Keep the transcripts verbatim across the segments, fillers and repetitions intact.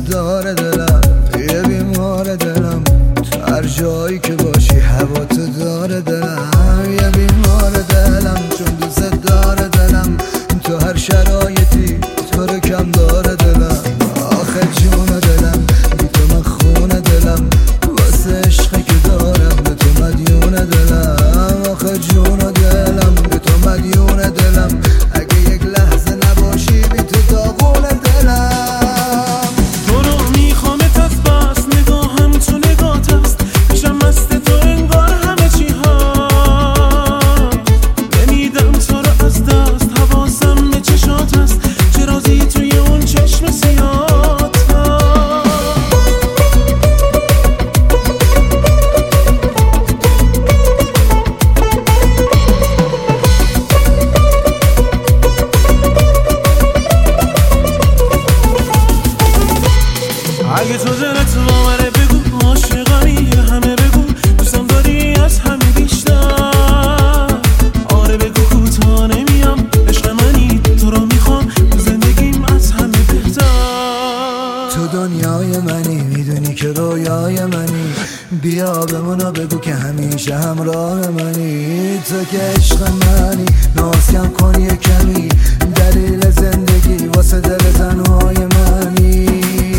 داره دلم، یه بیمار دلم، تو هر جایی که باشی هوا تو داره دلم، یه بیمار دلم چون دوست داره دلم، تو هر شرایطی تو رو کم داره دلم. آخه جون دلم بی تو من خونه دلم، واسه عشقی که دارم به تو مدیون دلم. آخه جون دلم به تو مدیون دلم، اگه یک لحظه نباشی بی تو داغون دلم. تو رو میخوامت از بس نگاهم تو نگات است، میشم مست تو انگار همه چی ها، نمیدم تو رو از دست، حواسم به چشات است، چه رازی توی اون چشم سیاهت ها. اگه تو دلت باوره بگو عاشقمی، همه بگو دوستم داری از همه بیشتر. آره بگو کوتاه نمیام، عشق منی تو رو میخوام، تو زندگیم از همه بهتر. تو دنیای منی، میدونی که رویای منی، بیا بمونو بگو که همیشه همراه منی. تو که عشق منی، ناز کم کن یه کمی، دلیل زندگی واسه دل تنهای منی.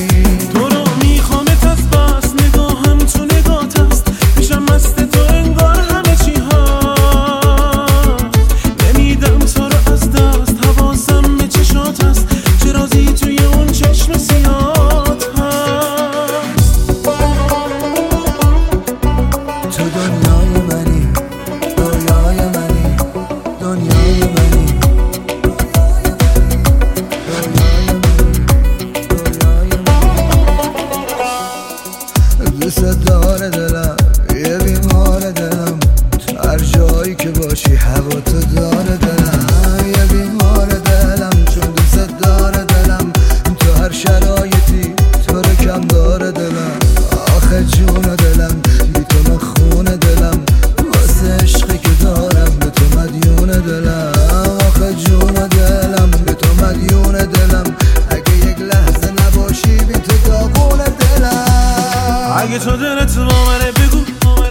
دوست داره دلم، یه بیمار دلم، تو هر جایی که باشی هوا تو داره دلم، یه بیمار دلم چون دوست داره دلم، تو هر شرایطی تو رو کم داره دلم. آخه جون دلم بی تو من خونه دلم، واسه عشقی که دارم به تو مدیون دلم. آخه جون دلم به تو مدیون دلم، اگه یک لحظه نباشی بی تو داغون دلم. اگه تو دلت باوره بگو،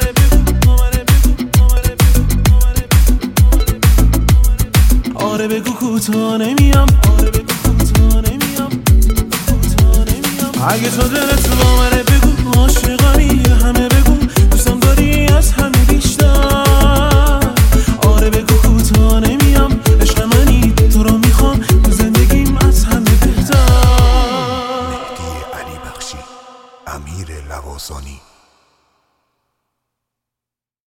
آره بگو کوتاه نمیام، اگه تو دلت باوره بگو عاشقمی، همه بگو دوستم داری از همه بیشتر. آره بگو کوتاه نمیام، عشق منی تو رو میخوام، تو زندگیم از همه بهتر. مهدی علی بخشی، امیر لواسانی.